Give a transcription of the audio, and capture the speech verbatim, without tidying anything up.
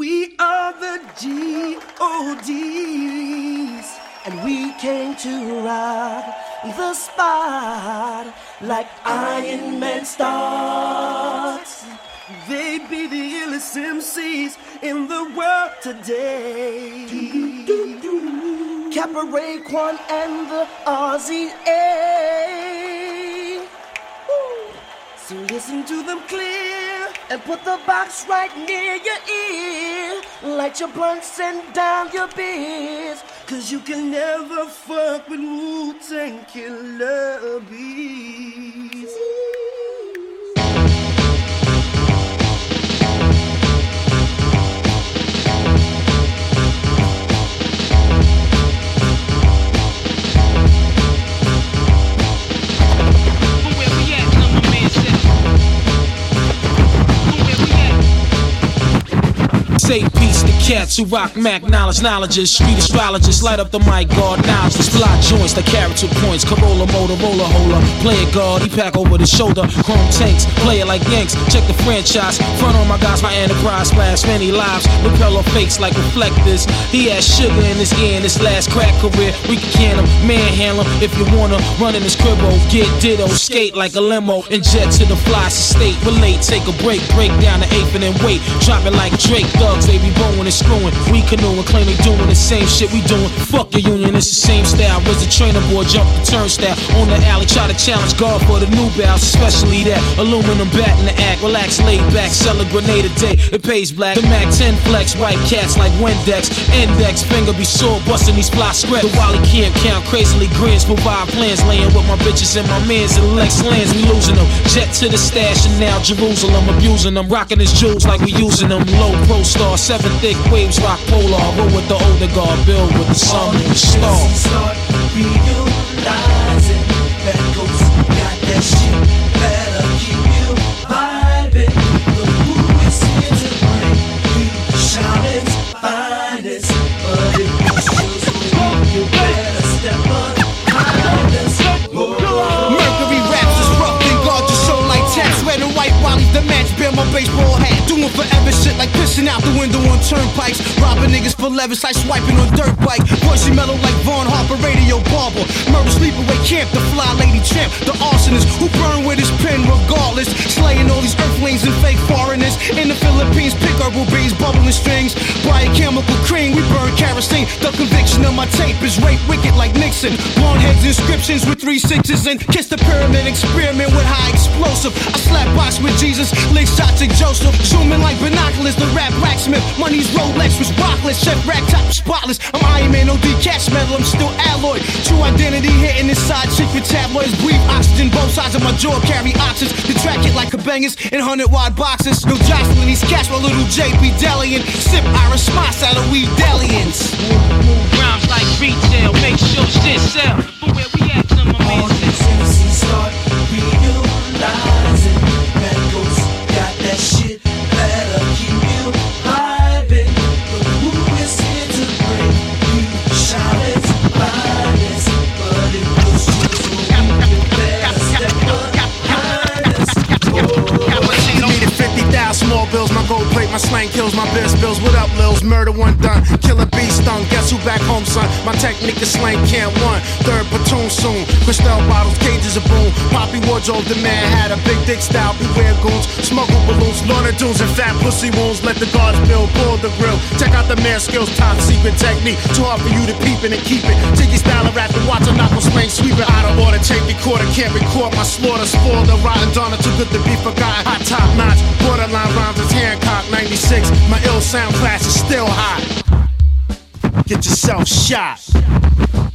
We are the G O Ds, and we came to rock the spot like Iron Man starts. They be the illest M Cs in the world today. Kappa, Raekwon, and the R Z A. So listen to them clear and put the box right near your ear. Light your blunts and down your beers, cause you can never fuck with Wu-Tang Killer Bees. Say peace to cats who rock Mac knowledge, knowledges, street astrologists, light up the mic, guard knowledge, fly joints, the character points, Corolla, Motorola, Hola, play it guard, he pack over the shoulder, chrome tanks, play it like Yanks, check the franchise, front on my guys, my enterprise, splash many lives, repel fakes like reflectors, he has sugar in his ear in his last crack career, we can can him, manhandle him, if you wanna run in his cribbo, get ditto, skate like a limo, and jet to the fly state, relate, take a break, break down the eighth and then wait, drop it like Drake, thugs, they be bowing and screwing. We canoeing, claim they doing the same shit we doing. Fuck your union, it's the same style. Was a trainer boy, jump the turnstile on the alley, try to challenge God for the new bounce, especially that aluminum bat in the act. Relax, laid back, sell a grenade a day. It pays black. The Mac ten flex, white cats like Windex. Index finger be sore, busting these fly script. The Wally camp count crazily grins, provide plans, laying with my bitches and my mans and Lex lands. We losing them. Jet to the stash and now Jerusalem, abusing them, rocking his jewels like we using them. Low pro star, seven thick waves, rock polar. Roll with the older guard, build with the sun and the stars. Start realizing that ghost got that shit. Better keep you vibing. The who is here to bring you Charlotte's finest, but if you choose to walk, you better step up behind us. Mercury raps is rough, then guard your soul like tats. Red and white Wally the match, bear my baseball hat. Doing forever shit like pissing out the window on turnpikes. Robbing niggas for levis like swiping on dirt bike. Voicey mellow like Vaughn Harper, radio barber. Murder sleepaway camp, the fly lady champ. The arsonist who burn with his pen regardless. Slaying all these earthlings and fake foreigners. In the Philippines, pick herbal bees, bubbling strings. Buy a chemical cream, we burn kerosene. The conviction of my tape is rape wicked like Nixon. Blonde heads, inscriptions with three sixes. And kiss the pyramid, experiment with high explosive. I slap box with Jesus, lick shots at Joseph. Zooming like binoculars, the rap blacksmith. Money's Rolex was rockless, chef rack top spotless. I'm Iron Man, no D-Cash metal, I'm still alloy. True identity hitting inside chick with tabloids. Breathe oxygen, both sides of my jaw carry oxys. The track hit like cabangas in hundred wide boxes. No jostling these cats while little J be delian. Sip Irish spots out of weed delians. Rhymes like retail, make sure shit sell. But where we at, some of All these M Cs start realizing that ghost got that shit. Better keep you vibing. But who is here to bring you Charlotte's finest? But if those shoes will you better step up behind us. You needed fifty thousand small bills, my gold plate, my slang kills, my biz bills. What up, Lils? Murder one done, killer bee stung. Guess who back home, son? My technique is slang can't one. Third platoon soon. Crystal bottles, cages of boom. Poppy wardrobe, the man had a big dick style. Beware goons, smuggle balloons, Lorna dunes and fat pussy wounds. Let the guards build, pull the grill. Check out the man skills, top secret technique. Too hard for you to peep it and keep it. Jiggy style of rap and watch a knock on slang, sweep it out of order. Tape recorder, can't record my slaughter. Spoil the rotten Donna, too good to be forgotten. Hot top notch, borderline rhymes is Hancock ninety-six. My ill sound class is still hot. Get yourself shot.